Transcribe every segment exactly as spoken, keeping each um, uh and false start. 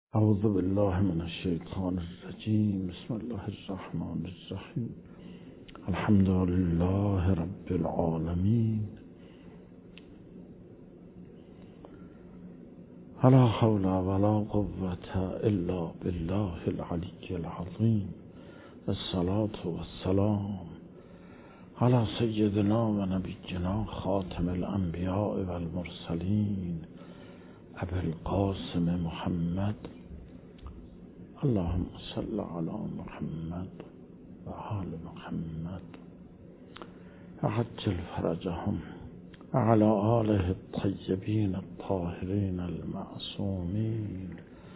اعوذ بالله من الشیطان الرجیم. بسم الله الرحمن الرحیم. الحمد لله رب العالمین. لا حول ولا قوة الا بالله العلی العظیم. الصلاة والسلام على سیدنا و نبینا خاتم الانبیاء والمرسلین ابی القاسم محمد. اللهم صل على محمد و آل محمد عجل فرجهم وعلى آله الطيبين الطاهرين المعصومين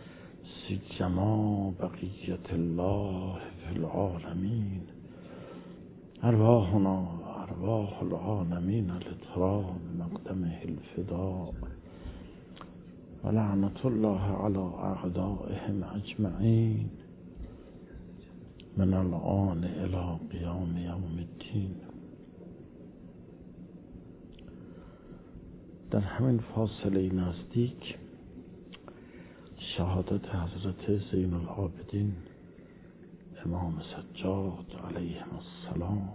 سيما بقية الله في العالمين. أرواحنا وأرواح العالمين لتراب مقدمه الفداء ولعنة الله على أعدائهم أجمعين من الآن إلى قیام یوم الدین. در همین فاصله نزدیک شهادت حضرت زین العابدین امام سجاد علیه السلام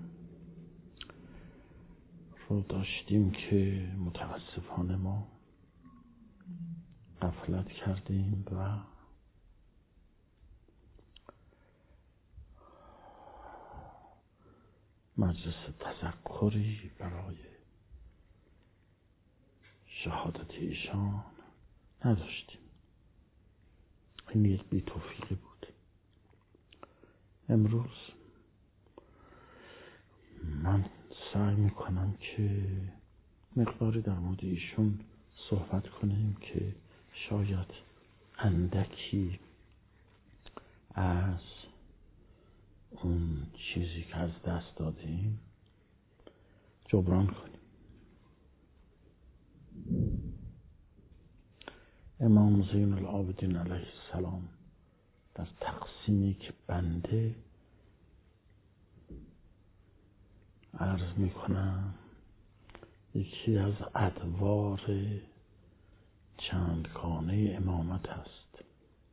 رو داشتیم که متاسفانه ما غفلت کردیم و مجلس تذکری برای شهادت ایشان نداشتیم. این یک بی توفیقی بود. امروز من سعی میکنم که مقداری در مورد ایشون صحبت کنیم که شاید اندکی از اون چیزی که از دست دادیم جبران کنیم. امام زین العابدین علیه السلام در تقسیمی که بنده عرض میکنم یکی از ادوار چندگانه امامت است.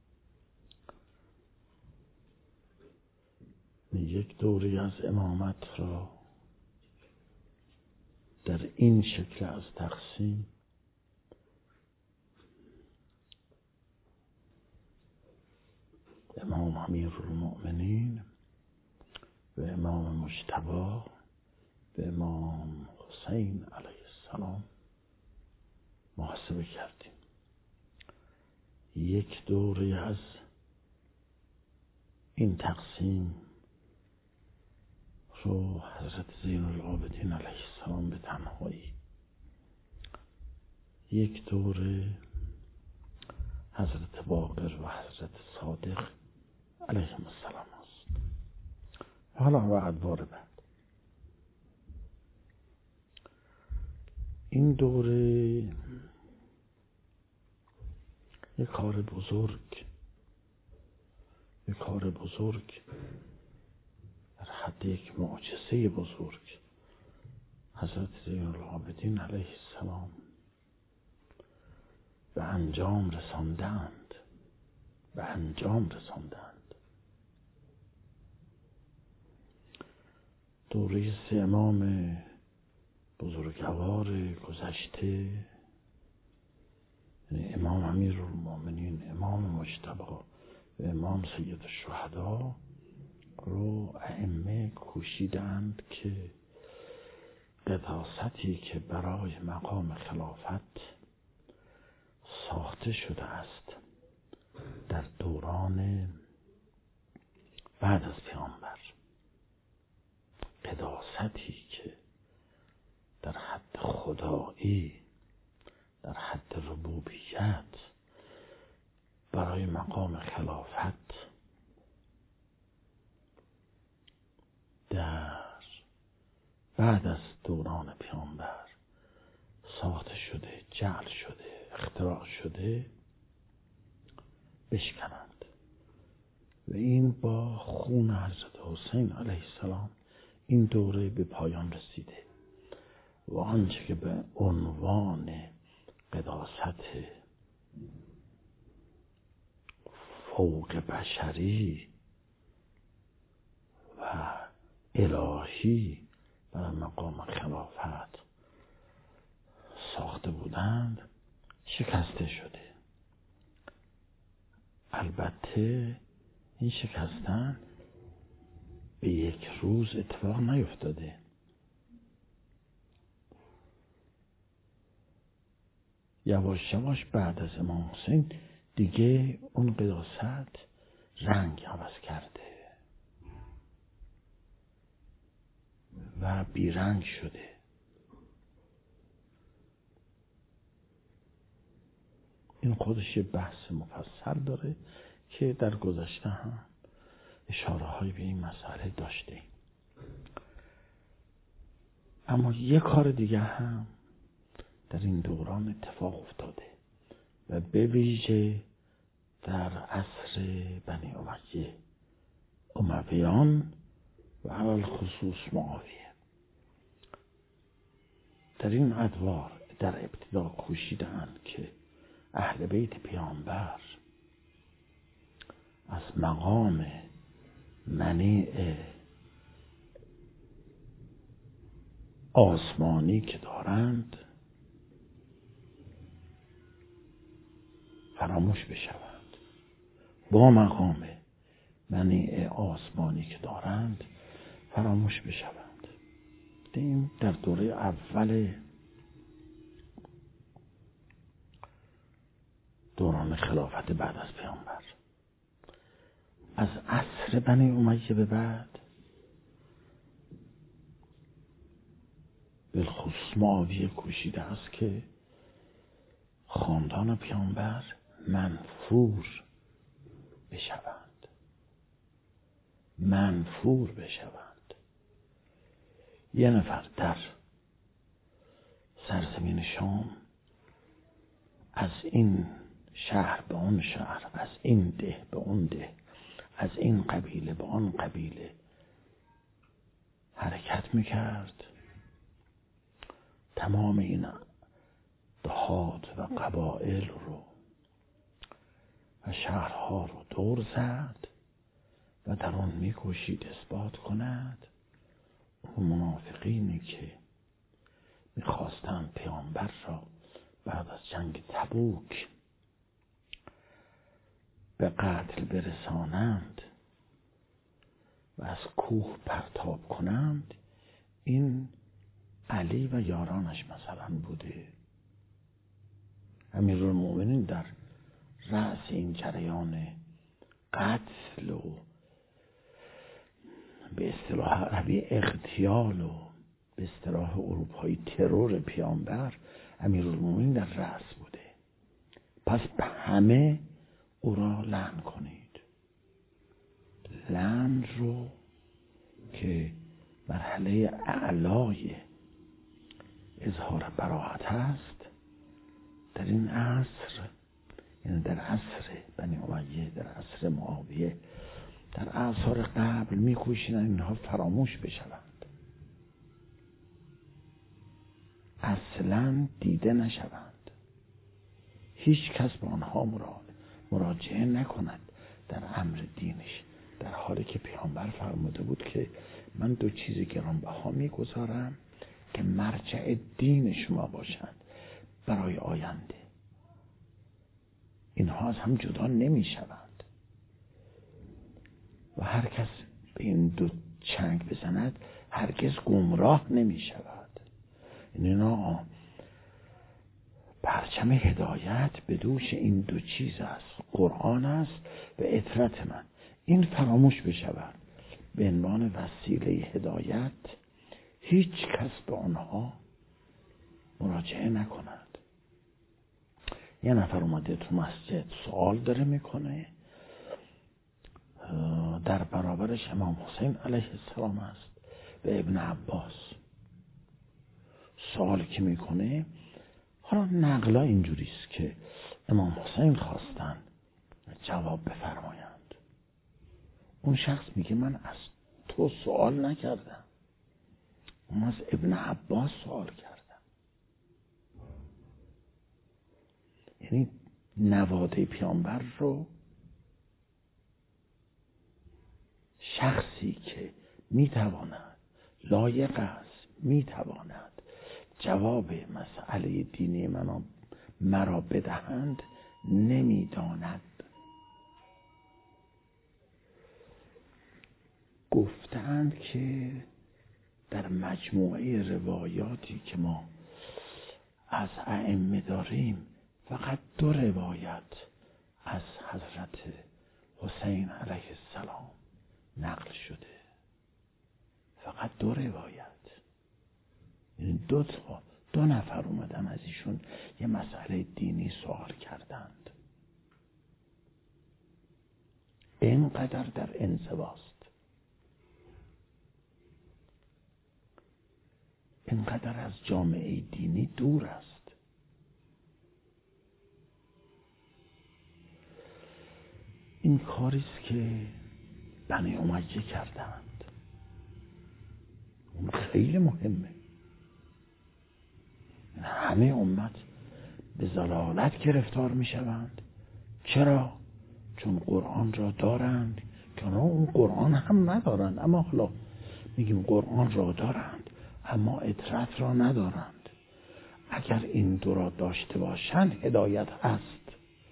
یک دوری از امامت را در این شکل از تقسیم امام امیرالمؤمنین و امام مجتبی به امام حسین علیه السلام محاسبه کردیم. یک دوره از این تقسیم رو حضرت زین العابدین علیه السلام به تنهایی، یک دوره حضرت باقر و حضرت صادق علیهم السلام است. حالا و ادوار بعد این دوره یک کار بزرگ یک کار بزرگ در حد یک معجزه بزرگ حضرت زین العابدین علیه السلام به انجام رساندند به انجام رساندند. دوره سه امام بزرگوار گذشته، یعنی امام امیرالمؤمنین، امام مجتبی و امام سید الشهدا رو ائمه کوشیدند که قداستی که برای مقام خلافت ساخته شده است در دوران بعد از پیامبر، قداستی که در حد خدایی، در حد ربوبیت برای مقام خلافت در بعد از دوران پیامبر ساخته شده، جعل شده، اختراع شده، بشکنند و این با خون حضرت حسین علیه السلام این دوره به پایان رسیده و آنچه که به عنوان قداست فوق بشری و الهی برای مقام خلافت ساخته بودند شکسته شده. البته این شکستن به یک روز اتفاق نیفتاده. یواش یواش بعد از امام حسین دیگه اون قداست رنگ عوض کرده و بیرنگ شده. این خودش یه بحث مفصل داره که در گذشته هم اشاره های به این مسئله داشته. اما یه کار دیگه هم در این دوران اتفاق افتاده و به ویژه در عصر بنی امیه، امویان و علل خصوص معاویه. در این ادوار در ابتدا کوشیدند که اهل بیت پیامبر از مقام منیع آسمانی که دارند فراموش بشوند. با مقام منیع آسمانی که دارند فراموش بشوند. این در دوره اول دوران خلافت بعد از پیامبر. از عصر بنی امیه به بعد بالخصوص معاویه کوشیده است که خاندان پیامبر منفور بشوند منفور بشوند یه نفر در سرزمین شام از این شهر به اون شهر، از این ده به اون ده، از این قبیله به آن قبیله حرکت میکرد. تمام این دهات و قبایل رو و شهرها رو دور زد و در اون میکوشید اثبات کند اون منافقینی که میخواستند پیامبر را بعد از جنگ تبوک به قتل برسانند و از کوه پرتاب کنند، این علی و یارانش مثلا بوده. امیرالمومنین در رأس این جریان قتل و به اصطلاح عربی اغتیال و به اصطلاح اروپایی ترور پیامبر امیرالمومنین در رأس بوده. پس به همه او را لعن کنید. لعن رو که مرحله اعلای اظهار براءت هست در این عصر، یعنی در عصر بنی امیه، در عصر معاویه، در اعصار قبل میکوشیدن اینها فراموش بشوند، اصلا دیده نشوند، هیچ کس به آنها مراجعه نکند در امر دینش، در حالی که پیامبر فرموده بود که من دو چیز گرانبها میگذارم که مرجع دین شما باشند برای آینده. اینها از هم جدا نمی شوند و هر کس به این دو چنگ بزند هرگز گمراه نمی شود. اینا پرچم هدایت به دوش این دو چیز است، قرآن است و اطرت من. این فراموش بشود به عنوان وسیله هدایت، هیچ کس به آنها مراجعه نکند. یه نفر اومده تو مسجد سوال داره میکنه، در برابرش امام حسین علیه السلام است به ابن عباس. سوال که میکنه، حالا نقلا اینجوریست که امام حسین خواستن جواب بفرمایند. اون شخص میگه من از تو سوال نکردم، من از ابن عباس سوال کردم. یعنی نواده پیامبر رو شخصی که میتواند، لایق است، میتواند جواب مسئله دینی من مرا بدهند نمیداند. گفتند که در مجموعه روایاتی که ما از ائمه داریم فقط دو روایت از حضرت حسین علیه السلام نقل شده. فقط دو روایت. یعنی دو تا دو نفر اومدن از ایشون یه مسئله دینی سوال کردند. اینقدر در انزواست، اینقدر از جامعه دینی دور است. این کاریست که بنی امیه کردند. اون خیلی مهمه. همه امت به ضلالت گرفتار می شوند. چرا؟ چون قرآن را دارند که اون قرآن هم ندارند، اما حالا میگیم قرآن را دارند اما اطرت را ندارند. اگر این دو را داشته باشند هدایت است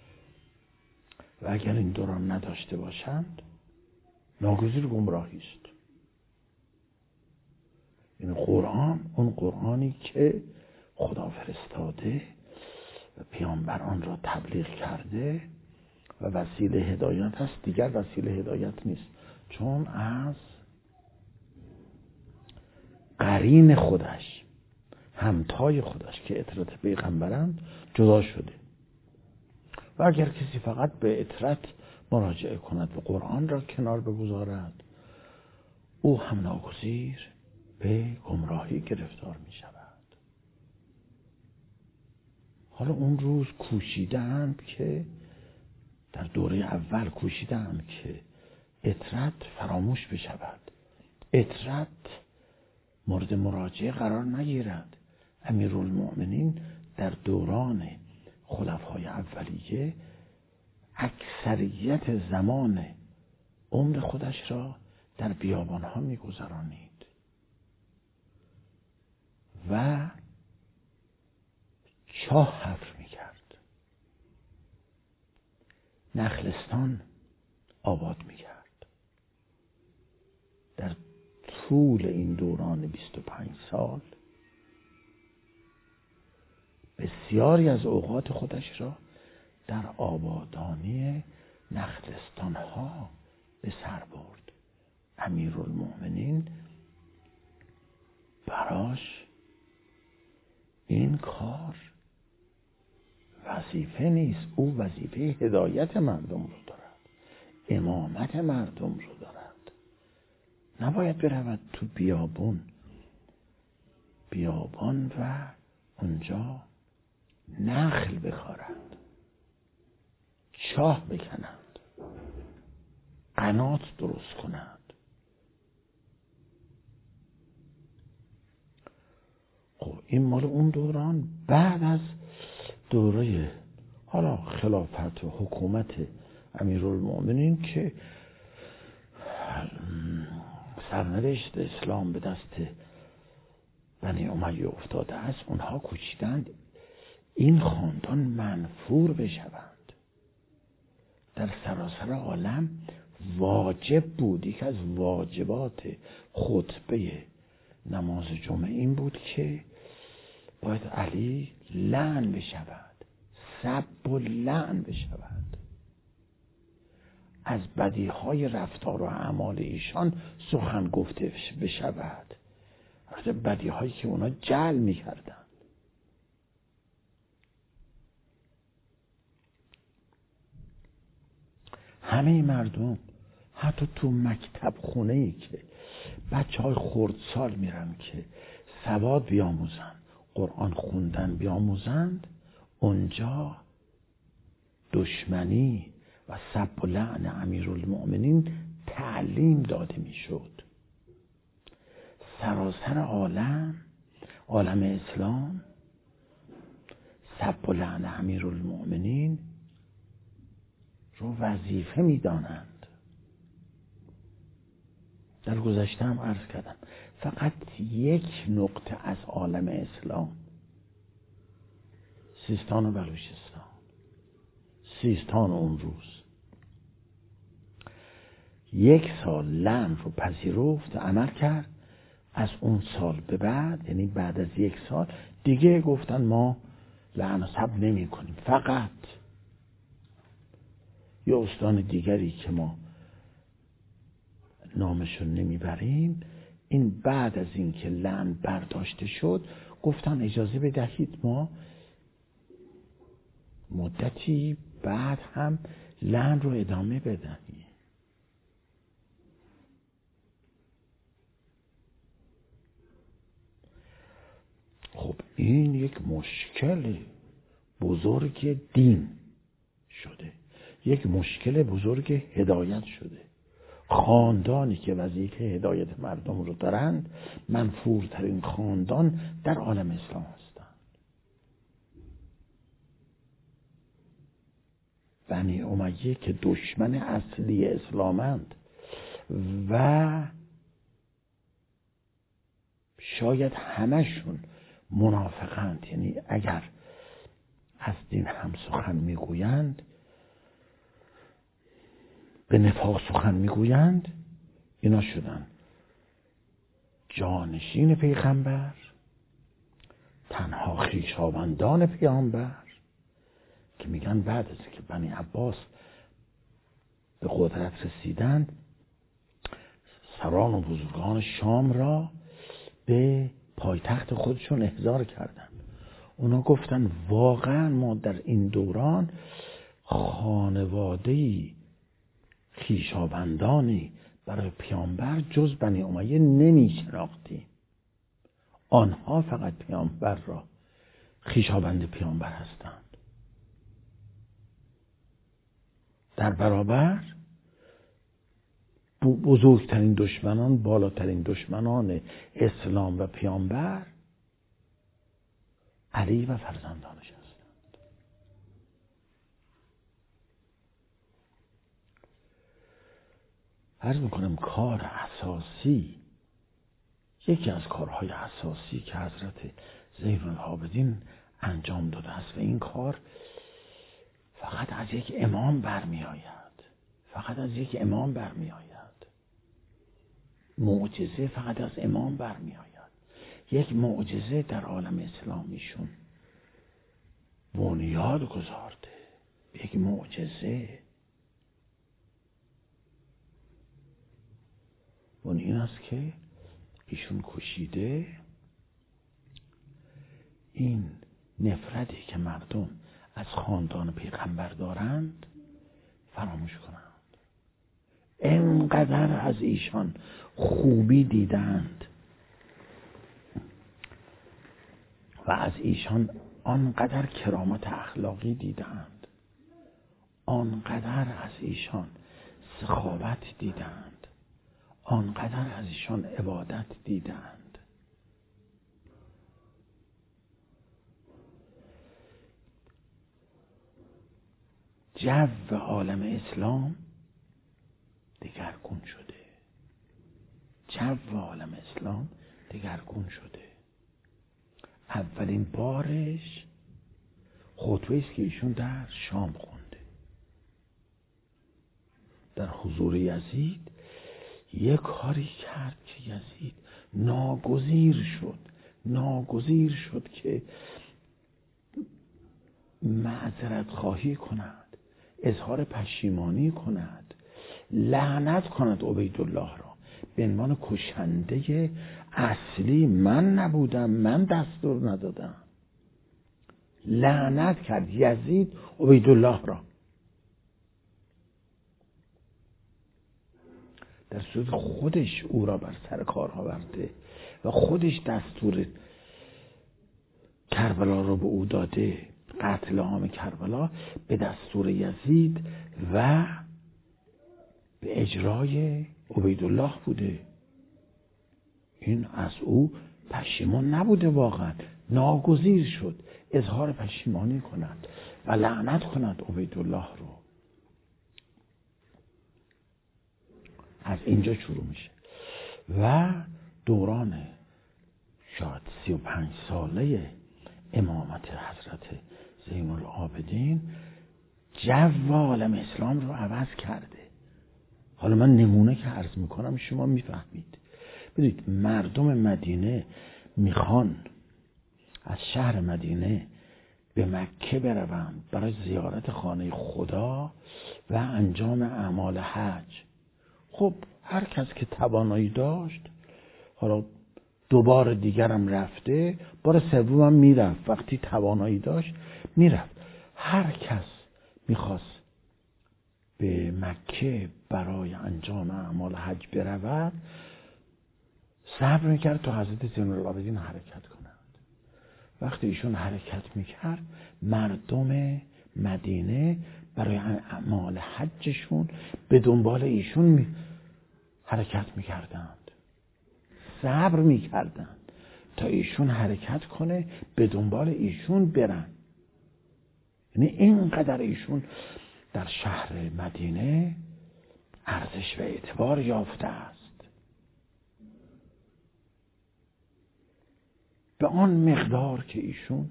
و اگر این دو را نداشته باشند ناگزیر گمراهی است. این قرآن، اون قرآنی که خدا فرستاده و پیامبران را تبلیغ کرده و وسیله هدایت است، دیگر وسیله هدایت نیست، چون از قرین خودش، همتای خودش که اطرت پیغمبرند جدا شده. و اگر کسی فقط به اطرت مراجعه کند و قرآن را کنار بگذارد، او هم ناگزیر به گمراهی گرفتار می شود. حالا اون روز کوشیدند که در دوره اول کوشیدند که اطرت فراموش بشود، اطرت مورد مراجعه قرار نگیرد. امیرالمؤمنین در دوران خلفای اولیه اکثریت زمان عمر خودش را در بیابانها می‌گذرانید و چاه حفر می‌کرد، نخلستان آباد می‌کرد. در طول این دوران بیست و پنج سال بسیاری از اوقات خودش را در آبادانی نخلستان‌ها به سر برد. امیرالمؤمنین براش این کار وظیفه نیست، او وظیفه هدایت مردم رو دارد، امامت مردم رو دارد. نباید برود تو بیابون بیابان و اونجا نخل بکارند، چاه بکنند، قنات درست کنند. خب این مال اون دوران بعد از دوره حالا خلافت و حکومت امیرالمؤمنین که سرنوشت اسلام به دست بنی امیه افتاده است، اونها کوشیدند این خاندان منفور بشوند. در سراسر عالم واجب بود، یک از واجبات خطبه نماز جمعه این بود که باید علی لعن بشود، سب و لعن بشود، از بدیهای رفتار و اعمال ایشان سخن گفته بشود، از بدیهایی که اونا جعل میکردن. همه مردم حتی تو مکتب خونه‌ای که بچه های خردسال میرن که سواد بیاموزن، قرآن خوندن بیاموزند، اونجا دشمنی و سب و لعن امیرالمؤمنین تعلیم داده میشد. سراسر عالم، عالم اسلام، سب و لعن امیرالمؤمنین رو وظیفه میدانند. در گذشته هم عرض کردم فقط یک نقطه از عالم اسلام، سیستان و بلوچستان، سیستان اون روز یک سال لعن رو پذیرفت، عمل کرد. از اون سال به بعد، یعنی بعد از یک سال دیگه گفتن ما لعن و سب نمی کنیم. فقط یه استان دیگری که ما نامشون نمیبریم، این بعد از این که لعن برداشته شد گفتن اجازه بدهید ما مدتی بعد هم لعن رو ادامه بدهیم. خب این یک مشکل بزرگ دین شده، یک مشکل بزرگ هدایت شده. خاندانی که وظیفه هدایت مردم رو دارند منفورترین خاندان در عالم اسلام هستند. بنی امیه که دشمن اصلی اسلامند و شاید همشون منافقند، یعنی اگر از دین هم سخن میگویند به نفاق سخن میگویند، اینا شدن جانشین پیغمبر، تنها خویشاوندان پیامبر، که میگن بعد از که بنی عباس به قدرت رسیدند سران و بزرگان شام را به پایتخت خودشون احضار کردند. اونا گفتن واقعا ما در این دوران خانواده‌ای خویشاوندانی برای پیامبر جز بنی امیه نمی شناختیم. آنها فقط پیامبر را خویشاوند پیامبر هستند. در برابر بزرگترین دشمنان، بالاترین دشمنان اسلام و پیامبر علی و فرزندانش هستند. عرض میکنم کار اساسی، یکی از کارهای اساسی که حضرت زین العابدین انجام داده است و این کار فقط از یک امام برمی آید، فقط از یک امام برمی آید، معجزه فقط از امام برمی آید. یک معجزه در عالم اسلامیشون بنیاد گذارده، یک معجزه. اون این است که ایشون کشیده این نفرتی که مردم از خاندان پیغمبر دارند فراموش کنند. اینقدر از ایشان خوبی دیدند و از ایشان آنقدر کرامت اخلاقی دیدند، آنقدر از ایشان سخاوت دیدند، آنقدر از ایشان عبادت دیدند. جو عالم اسلام دگرگون شده، جو عالم اسلام دگرگون شده. اولین بارش خطبه است که ایشون در شام خونده در حضور یزید. یک کاری کرد که یزید ناگزیر شد ناگزیر شد که معذرت خواهی کند، اظهار پشیمانی کند، لعنت کند عبیدالله را به عنوان کشنده اصلی. من نبودم، من دستور ندادم. لعنت کرد یزید عبیدالله را، در صورت خودش او را بر سر کار آورده و خودش دستور کربلا را به او داده. قتل عام کربلا به دستور یزید و به اجرای عبیدالله بوده. این از او پشیمان نبوده، واقعا ناگزیر شد اظهار پشیمانی کند و لعنت کند عبیدالله رو. از اینجا شروع میشه. و دوران شاید سی و پنج ساله امامت حضرت زین العابدین جو عالم اسلام رو عوض کرده. حالا من نمونه که عرض میکنم شما میفهمید. بدید مردم مدینه میخوان از شهر مدینه به مکه بروند برای زیارت خانه خدا و انجام اعمال حج. خب هر کس که توانایی داشت، حالا دوبار دیگرم رفته، بار سومم میرفت، وقتی توانایی داشت میرفت. هر کس میخواست به مکه برای انجام اعمال حج برود صبر میکرد تا حضرت زین العابدین حرکت کنند. وقتی ایشون حرکت میکرد مردم مدینه برای اعمال حجشون به دنبال ایشون می حرکت میکردند، صبر میکردند تا ایشون حرکت کنه به دنبال ایشون برن. یعنی اینقدر ایشون در شهر مدینه ارزش و اعتبار یافته است، به آن مقدار که ایشون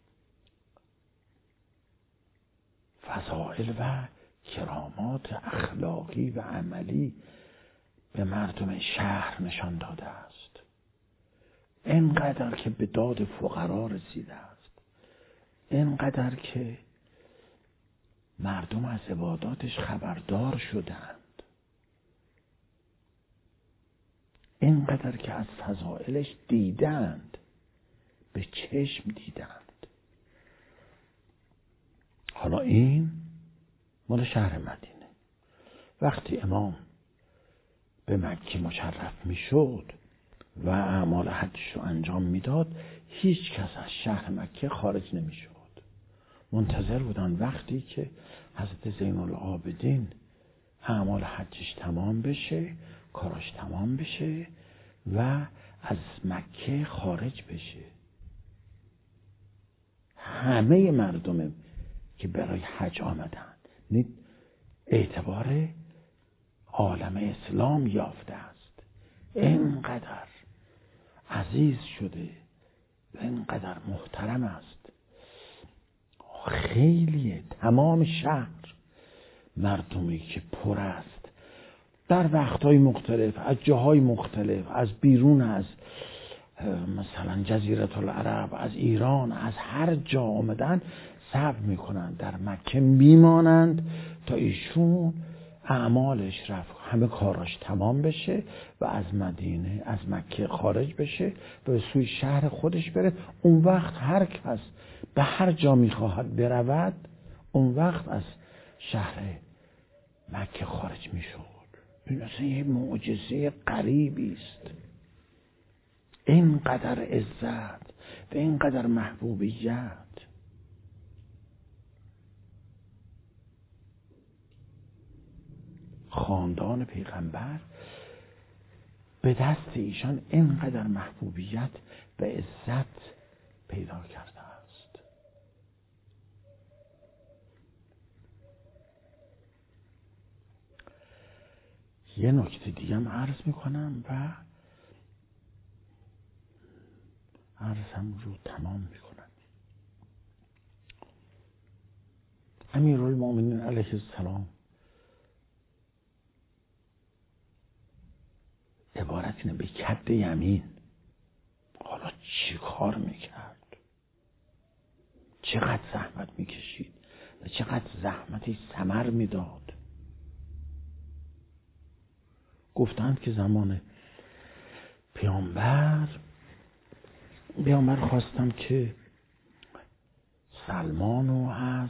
فضائل و کرامات اخلاقی و عملی به مردم شهر نشان داده است. اینقدر که به داد فقرا رسیده است، اینقدر که مردم از عباداتش خبردار شدند، اینقدر که از فضائلش دیدند، به چشم دیدند. حالا این مال شهر مدینه. وقتی امام به مکه مشرف می شد و اعمال حجش رو انجام میداد، هیچ کس از شهر مکه خارج نمی شد. منتظر بودن وقتی که حضرت زین العابدین اعمال حجش تمام بشه، کاراش تمام بشه و از مکه خارج بشه. همه مردم که برای حج آمدن اعتبار عالم اسلام یافته است، اینقدر عزیز شده و اینقدر محترم است. خیلیه، تمام شهر مردمی که پر است در وقتهای مختلف، از جاهای مختلف، از بیرون، از مثلا جزیره العرب، از ایران، از هر جا آمدن، صبر میکنن در مکه میمانند تا ایشون اعمالش رفت، همه کاراش تمام بشه و از مدینه، از مکه خارج بشه و به سوی شهر خودش بره. اون وقت هر کس به هر جا میخواهد برود، اون وقت از شهر مکه خارج میشد. این اصلا یه معجزه غریبی است. اینقدر عزت و اینقدر محبوبیت. خاندان پیغمبر به دست ایشان اینقدر محبوبیت و عزت پیدا کرده است. یه نکته دیگه هم عرض میکنم و عرضم رو تمام میکنم. امیرالمومنین علیه السلام عبارت اینه به کد یمین. حالا چی کار میکرد؟ چقدر زحمت میکشید و چقدر زحمتی ثمر میداد. گفتند که زمان پیامبر پیامبر خواستم که سلمانو از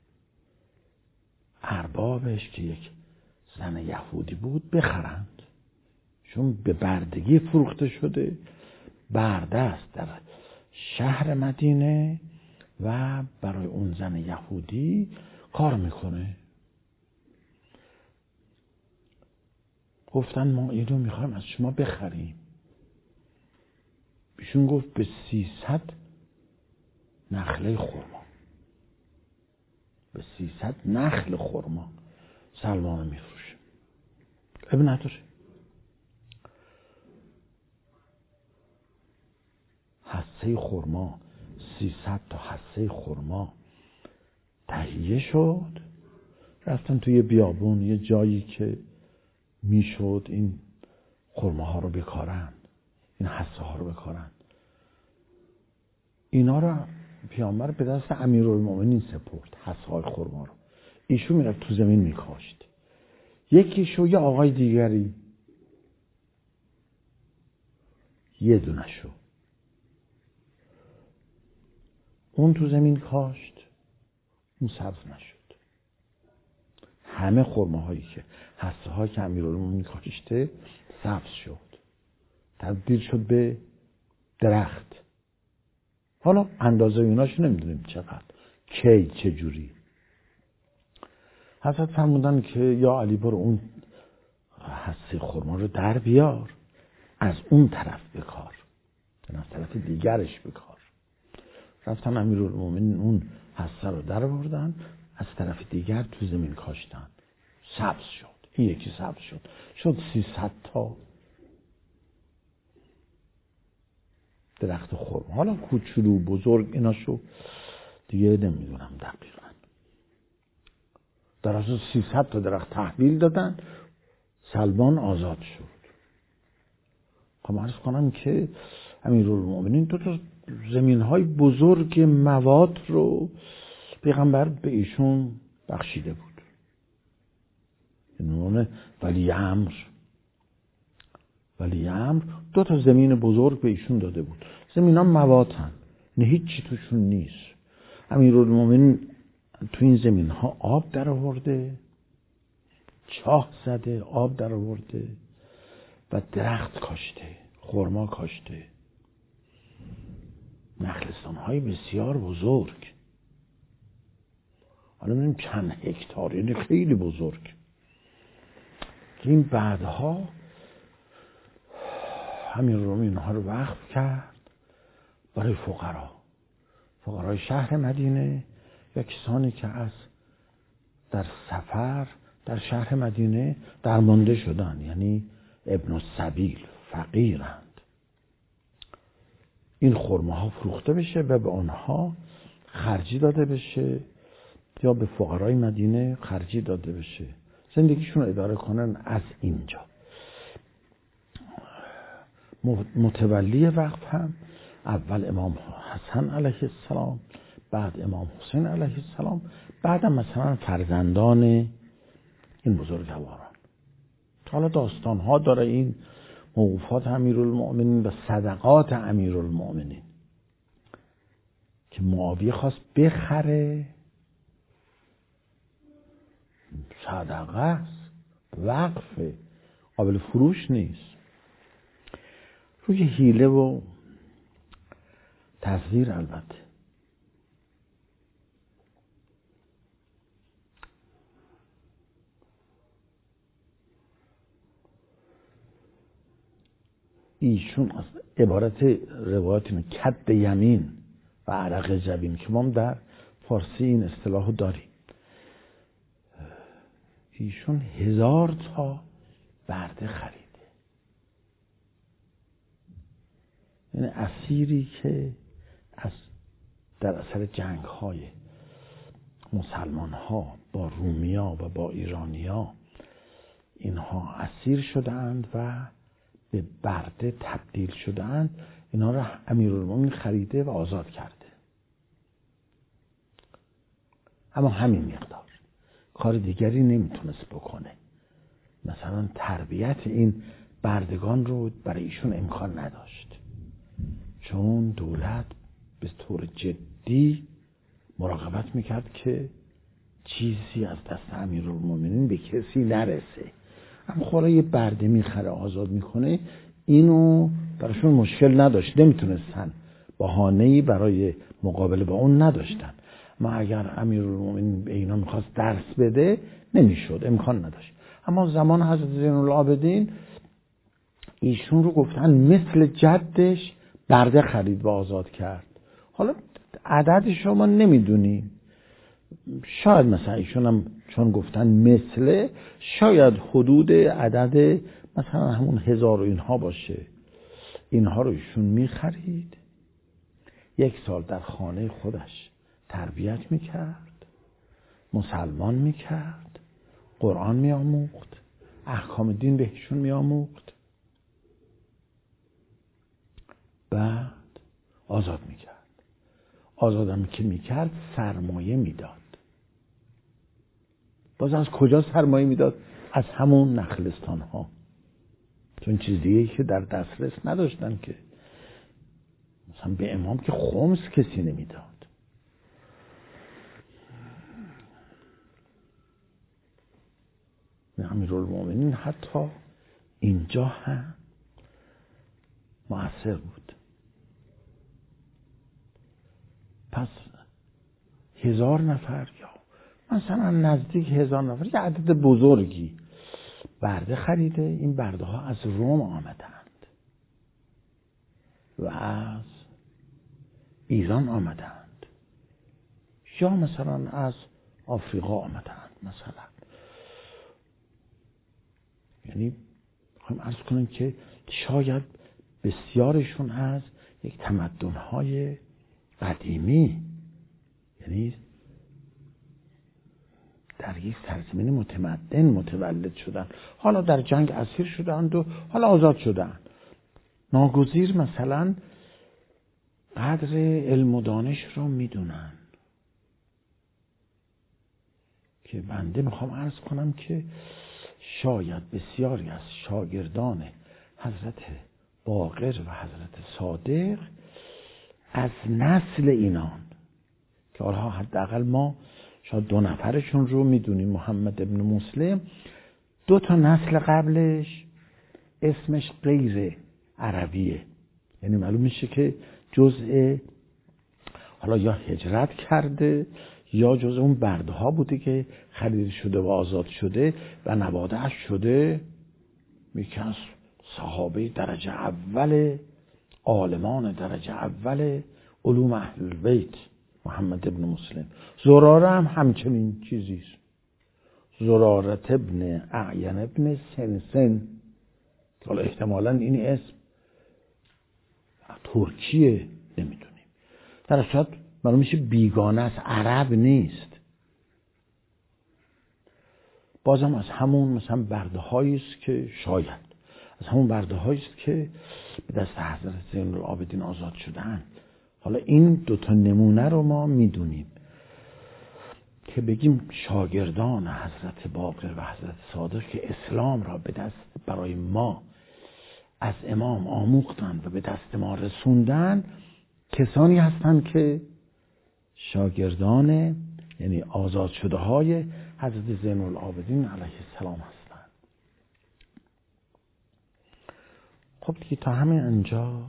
اربابش که یک زن یهودی بود بخرند، چون به بردگی فروخته شده، برده است در شهر مدینه و برای اون زن یهودی کار میکنه. گفتن ما اینو میخوایم از شما بخریم. ایشون گفت به سیصد نخله خرما، به سیصد نخل خرما سلمانو میفروشه. اب نداره. حصه خرما، سیصد تا حصه خرما تهیه شد. رفتن توی بیابون، یه جایی که میشد این خرماها رو بکارن، این حصه ها رو بکارن. اینا رو پیامبر به دست امیرالمومنین سپرد، حصه های خرما رو. ایشون میرفت تو زمین میکاشت. یکیشو یه آقای دیگری، یه دونه شو اون تو زمین کاشت، اون سبز نشد. همه خرماهایی که حصه ها که امیرالمومنین کاشته سبز شد، تبدیل شد به درخت. حالا اندازه ایناشو نمیدونیم چقدر، کی، چه جوری. حضرت فرمودن که یا علی برو اون حصه خرما رو در بیار، از اون طرف بکار، از طرف دیگرش بکار. رفتن امیرالمومنین اون حصه رو در بردن، از طرف دیگر تو زمین کاشتن، سبز شد. این یکی سبز شد، شد سیصد تا درخت خرما. حالا کوچولو بزرگ ایناشو دیگه نمیدونم دقیقا. در اساس سیصد تا درخت تحویل دادن، سلمان آزاد شد. خب عرض کنم که امیرالمومنین دو تا زمین های بزرگ مواد رو پیغمبر به ایشون بخشیده بود. این ولی امر ولی امر دو تا زمین بزرگ به ایشون داده بود. زمین ها مواتن، نه هیچی توشون نیست. امیرالمومنین تو این زمین ها آب در آورده، چاه زده، آب در آورده و درخت کاشته، خرما کاشته، نخلستان های بسیار بزرگ. حالا می‌بینیم چند هکتار، یعنی خیلی بزرگ. این بعدها امیرالمومنین اینها رو وقف کرد برای فقرا، فقرای شهر مدینه یا کسانی که از در سفر در شهر مدینه درمانده شدن، یعنی ابن السبیل، فقیرند. این خرماها فروخته بشه و به آنها خرجی داده بشه، یا به فقرای مدینه خرجی داده بشه، زندگیشون رو اداره کنن. از اینجا متولی وقف هم اول امام حسن علیه السلام، بعد امام حسین علیه السلام، بعدم مثلا فرزندان این بزرگواران. حالا داستان ها داره این موقوفات امیرالمومنین و صدقات امیرالمومنین که معاویه خواست بخره، صدقه است، وقفه، قابل فروش نیست. روی حیله و تزویر البته. ایشون از عبارت روایت اینه کد یمین و عرق جبین که ما در فارسی این اصطلاحو داریم. ایشون هزار تا برده خریده، یعنی اسیری که از در اثر جنگ های مسلمان ها با رومیا و با ایرانیا اینها اسیر شدند و به برده تبدیل شدند، اینا رو امیرالمومنین خریده و آزاد کرده. اما همین مقدار، کار دیگری نمیتونست بکنه. مثلا تربیت این بردگان رو برای ایشون امکان نداشت، چون دولت به طور جدی مراقبت میکرد که چیزی از دست امیرالمومنین به کسی نرسه. اما خدا یه برده میخره آزاد میکنه، اینو براشون مشکل نداشت، نمیتونستن، بهانه‌ای برای مقابله با اون نداشتن. ما اگر امیرالمومنین به اینا میخواست درس بده نمیشد، امکان نداشت. اما زمان حضرت زین العابدین ایشون رو گفتن مثل جدش برده خرید و آزاد کرد. حالا عددش رو ما نمیدونیم، شاید مثلا ایشون هم چون گفتن مثل، شاید حدود عدد مثلا همون هزار و اینها باشه. اینها رو ایشون میخرید یک سال در خانه خودش تربیت میکرد، مسلمان میکرد، قرآن میآموخت، احکام دین بهشون میآموخت، بعد آزاد میکرد. آزادم که میکرد سرمایه میداد. باز از کجا سرمایه میداد؟ از همون نخلستان ها، چون چیزیه که در دسترس نداشتن که. مثلا به امام که خمس کسی نمیداد. امیرالمومنین حتی اینجا هم مؤثر بود. پس هزار نفر یا مثلا نزدیک هزار نفر، یه عدد بزرگی برده خریده. این برده ها از روم آمدند و از ایران آمدند، یا مثلا از آفریقا آمدند مثلا. یعنی میخوایم عرض کنیم که شاید بسیارشون از یک تمدن‌های قدیمی، یعنی در یک سرزمین متمدن متولد شدن، حالا در جنگ اسیر شدند و حالا آزاد شدند. ناگزیر مثلا قدر علم و دانش رو میدونن. که بنده میخوام عرض کنم که شاید بسیاری از شاگردان حضرت باقر و حضرت صادق از نسل اینان که حالا حداقل ما شاید دو نفرشون رو میدونیم، محمد ابن مسلم، دو تا نسل قبلش اسمش غیر عربیه، یعنی معلوم میشه که جزء حالا یا هجرت کرده یا جزء اون برده ها بوده که خرید شده و آزاد شده و نواده‌اش شده یکی از صحابه درجه اول، عالمان درجه اول علوم اهل بیت، محمد ابن مسلم. زراره هم همچنین چیزیست، زرارت ابن اعین ابن سنسن، حالا احتمالاً این اسم ترکیه نمیدونیم، در اصل معلوم میشه بیگانه است، عرب نیست. بازم از همون مثلا برده هاییست که شاید از همون برده هاییست که به دست حضرت زین العابدین آزاد شدن. حالا این دوتا نمونه رو ما میدونیم که بگیم شاگردان حضرت باقر و حضرت صادق که اسلام را به دست برای ما از امام آموختن و به دست ما رسوندن، کسانی هستند که شاگردان یعنی آزاد شده های حضرت زین العابدین علیه السلام هستند. خب دیگه تا همین انجا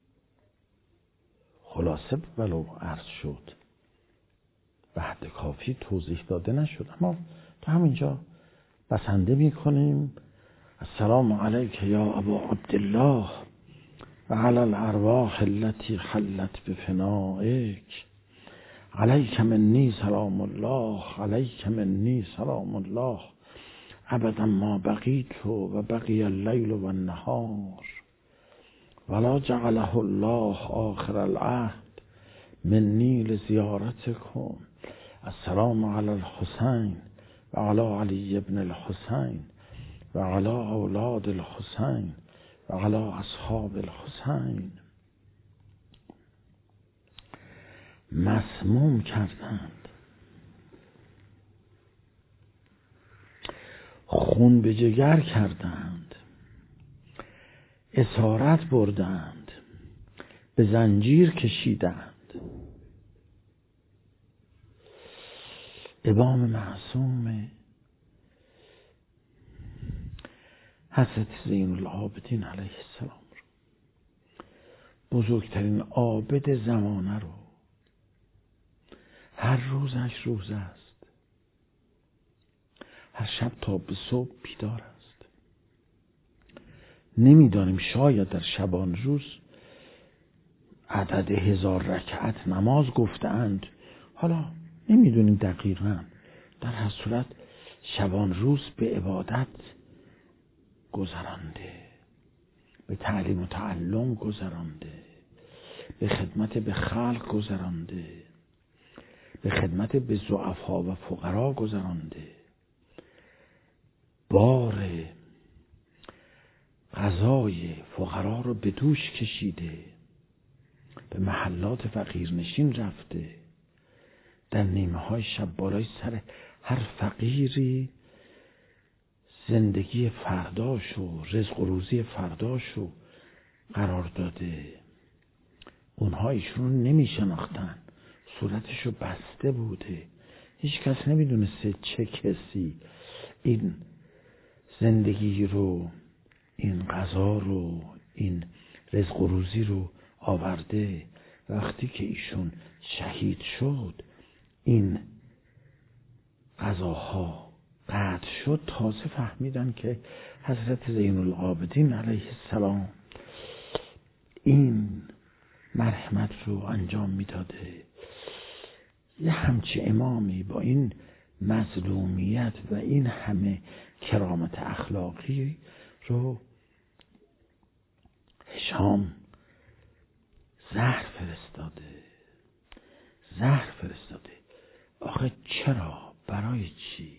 خلاصه ولو عرض شد، به حد کافی توضیح داده نشد، اما تا همینجا بسنده میکنیم. السلام علیک یا ابا عبدالله و علی الارواح التي حلت بفنائک، علیک منی سلام الله، علیک منی سلام الله، ابدا ما بقیت و بقی اللیل و النهار، ولا جعله الله آخر العهد منی لزیارتکم. السلام علی الحسین و علی علی ابن الحسین و علی اولاد الحسین و علی اصحاب الحسین. مسموم کردند، خون به جگر کردند، اسارت بردند، به زنجیر کشیدند. امام معصوم حضرت زین العابدین علیه السلام رو، بزرگترین عابد زمانه رو، هر روزش روز است، هر شب تا به صبح بیدار است. نمیدانیم، شاید در شبان روز عدد هزار رکعت نماز گفتند، حالا نمیدونیم دقیقاً. در هر صورت شبان روز به عبادت گذرانده، به تعلیم و تعلم گذرانده، به خدمت به خلق گذرانده، به خدمت به ضعفا و فقرا گذرانده، بار قضای فقرا رو به دوش کشیده، به محلات فقیرنشین رفته، در نیمه های شب بالای سر هر فقیری زندگی فرداش و رزق و روزی فرداش رو قرار داده. اونها ایشون رو نمی شناختن، صورتش رو بسته بوده، هیچ کس نمی دونسته چه کسی این زندگی رو، این غذا رو، این رزق و روزی رو آورده. وقتی که ایشون شهید شد، این غذاها قطع شد، تازه فهمیدن که حضرت زین العابدین علیه السلام این مرحمت رو انجام میداده. یه همچه امامی با این مظلومیت و این همه کرامت اخلاقی رو هشام زهر فرستاده، زهر فرستاده. آخه چرا؟ برای چی؟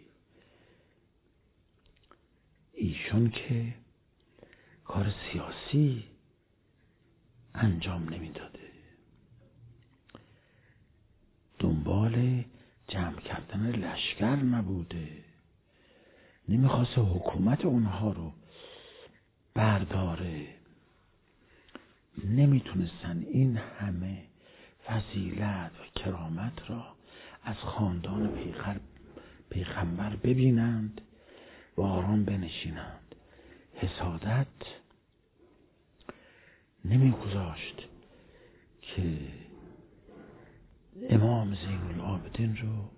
ایشون که کار سیاسی انجام نمیداده، دنبال جمع کردن لشکر نبوده، نمیخواسته حکومت اونها رو برداره. نمیتونستن این همه فضیلت و کرامت را از خاندان پیغمبر پیغمبر ببینند و آرام بنشینند. حسادت نمیگذاشت که امام زین العابدین رو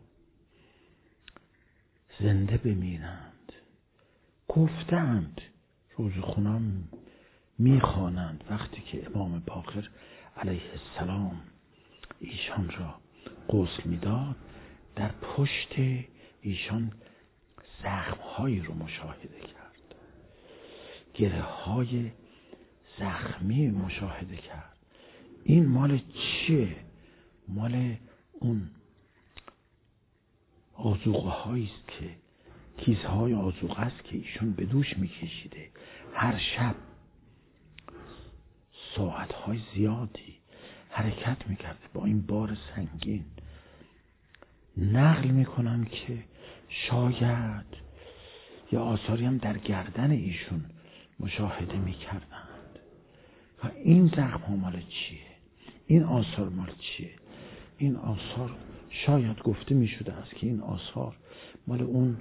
زنده بمیرند. گفتند، روزخونان میخوانند وقتی که امام باقر علیه السلام ایشان را غسل میداد، در پشت ایشان زخمهایی رو مشاهده کرد، گره های زخمی مشاهده کرد. این مال چیه؟ مال اون آذوقه هایی است که کیسهای آذوقه است که ایشون به دوش میکشیده. هر شب ساعتهای زیادی حرکت میکرده با این بار سنگین. نقل میکنم که شاید یا آثاری هم در گردن ایشون مشاهده میکردند. و این زخم ها مال چیه؟ این آثار مال چیه؟ این آثار شاید گفته میشده است که این آثار مال اون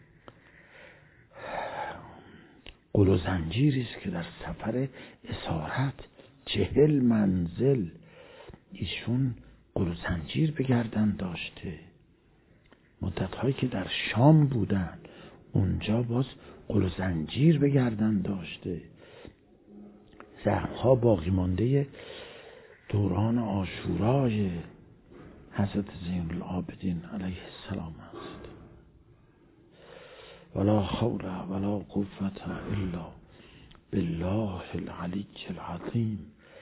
قل و زنجیری است که در سفر اسارت چهل منزل ایشون قل و زنجیر به گردن داشته. مدت هایی که در شام بودن اونجا باز قل و زنجیر به گردن داشته. زخم ها باقی مانده دوران عاشورای حضرت زین العابدین علیه السلام است. ولا حول ولا قوة الا بالله العلی العظیم.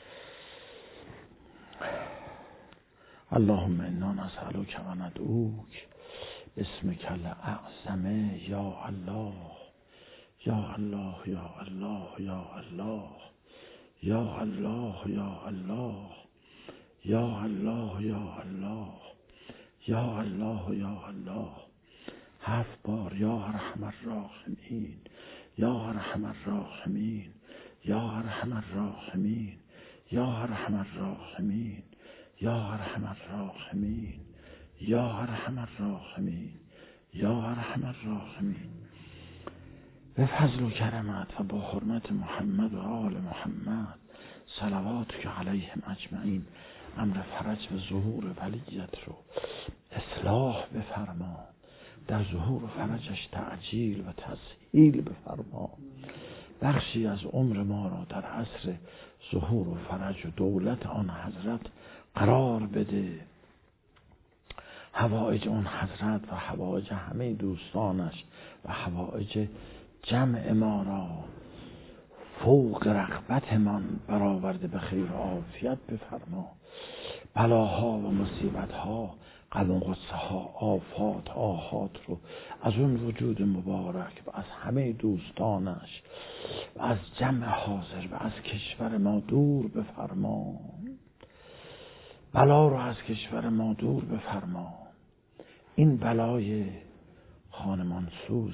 اللهم انا نسألك و ندعوک باسمک الاعظم یا الله یا الله یا الله یا الله یا الله یا الله یا الله یا الله یا الله یا الله هفت بار یا ارحم الراحمین یا ارحم الراحمین یا ارحم الراحمین یا ارحم الراحمین یا ارحم الراحمین یا ارحم الراحمین یا ارحم الراحمین. به فضل و کرمت و با حرمت محمد و آل محمد صلواتک علیهم اجمعین امر فرج و ظهور ولیت رو اصلاح بفرما، در ظهور و فرجش تعجیل و تسهیل بفرما. بخشی از عمر ما را در عصر ظهور و فرج و دولت آن حضرت قرار بده. حوائج اون حضرت و حوائج همه دوستانش و حوائج جمع ما را فوق رغبتمان برآورده به خیر و عافیت بفرما. بلاها و مصیبتها، غم و غصه ها، آفات، آهات رو از اون وجود مبارک و از همه دوستانش و از جمع حاضر و از کشور ما دور بفرما. بلا رو از کشور ما دور بفرما. این بلای خانمان سوز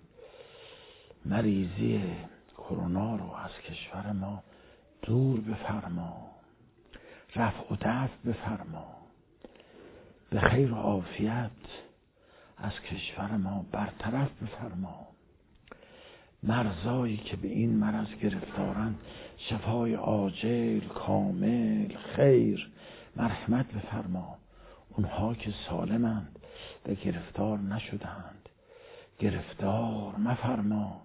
مریضی کرونا رو از کشور ما دور بفرما. رفع و دفع بفرما. به خیر و عافیت از کشور ما برطرف بفرما. مرزایی که به این مرض گرفتارند شفای عاجل، کامل، خیر، مرحمت بفرما. اونها که سالمند و گرفتار نشدند گرفتار مفرما.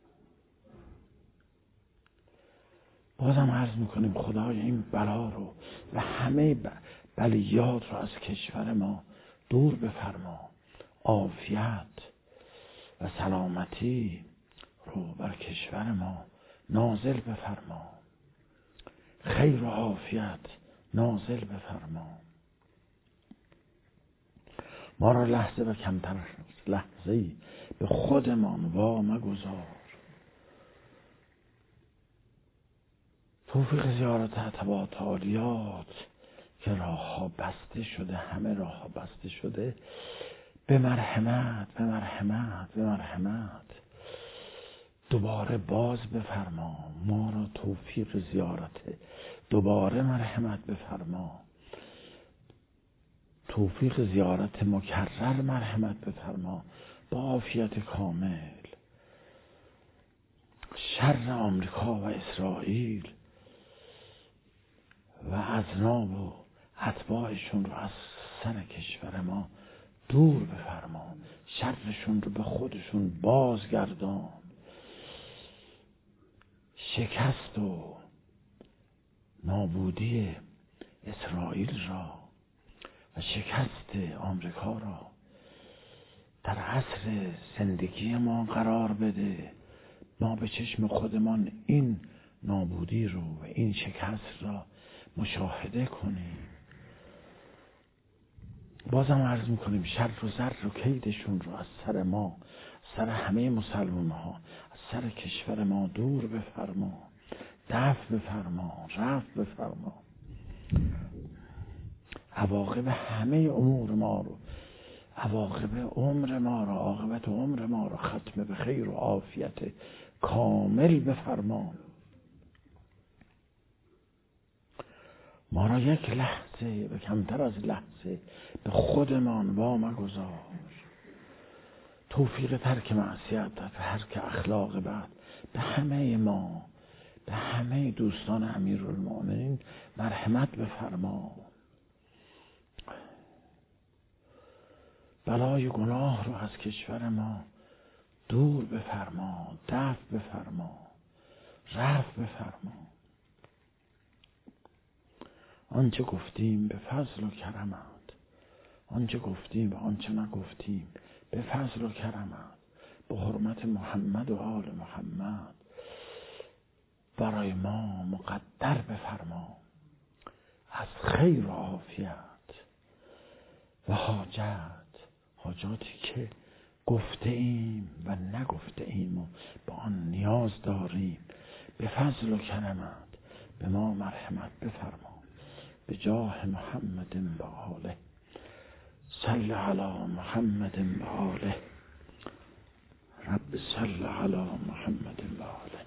بازم عرض میکنیم خدای این بلا رو و همه بلیات رو از کشور ما دور بفرما. عافیت و سلامتی رو بر کشور ما نازل بفرما. خیر و عافیت نازل بفرما. ما را لحظه و کمتر لحظه‌ای به خودمان وا مگذار. توفیق زیارت اتباعات عالیات که راه ها بسته شده، همه راه ها بسته شده، به مرحمت به مرحمت به مرحمت دوباره باز بفرما. ما را توفیق زیارت دوباره مرحمت بفرما. توفیق زیارت مکرر مرحمت بفرما با عافیت کامل. شر آمریکا و اسرائیل و اذناب و اتباعشون رو از سر کشور ما دور بفرما. شرشون رو به خودشون بازگردان. شکست و نابودی اسرائیل را و شکست آمریکا را در عصر زندگی ما قرار بده. ما به چشم خودمان این نابودی رو و این شکست را مشاهده کنیم. بازم عرض میکنیم شر و زر و کیدشون رو از سر ما، سر همه مسلمان ها، از سر کشور ما دور بفرما. دفع بفرما، رفع بفرما. عواقب همه امور ما رو، عواقب عمر ما رو، عاقبت عمر ما رو ختم به خیر و عافیت کامل بفرما. ما را یک لحظه و کمتر از لحظه به خودمان وا مگذار. توفیق ترک معصیت و ترک اخلاق بد به همه ما، به همه دوستان امیرالمؤمنین مرحمت بفرما. بلای گناه رو از کشور ما دور بفرما. دفع بفرما، رفع بفرما. آنچه گفتیم به فضل و کرمت، آنچه گفتیم و آنچه نگفتیم به فضل و کرمت، به حرمت محمد و آل محمد برای ما مقدر بفرما. از خیر و عافیت و حاجت، حاجاتی که گفته ایم و نگفته ایم و به آن نیاز داریم، به فضل و کرمت به ما مرحمت بفرما. به جاه محمد و آله. صل علی محمد و آله. رب صل علی محمد و آله.